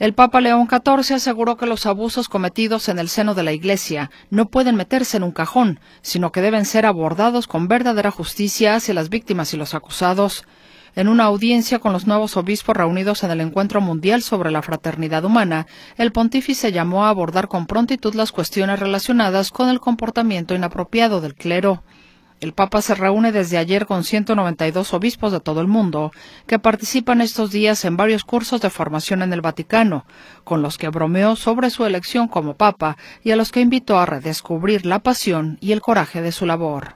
El Papa León XIV aseguró que los abusos cometidos en el seno de la Iglesia no pueden meterse en un cajón, sino que deben ser abordados con verdadera justicia hacia las víctimas y los acusados. En una audiencia con los nuevos obispos reunidos en el Encuentro Mundial sobre la Fraternidad Humana, el pontífice llamó a abordar con prontitud las cuestiones relacionadas con el comportamiento inapropiado del clero. El Papa se reúne desde ayer con 192 obispos de todo el mundo, que participan estos días en varios cursos de formación en el Vaticano, con los que bromeó sobre su elección como Papa y a los que invitó a redescubrir la pasión y el coraje de su labor.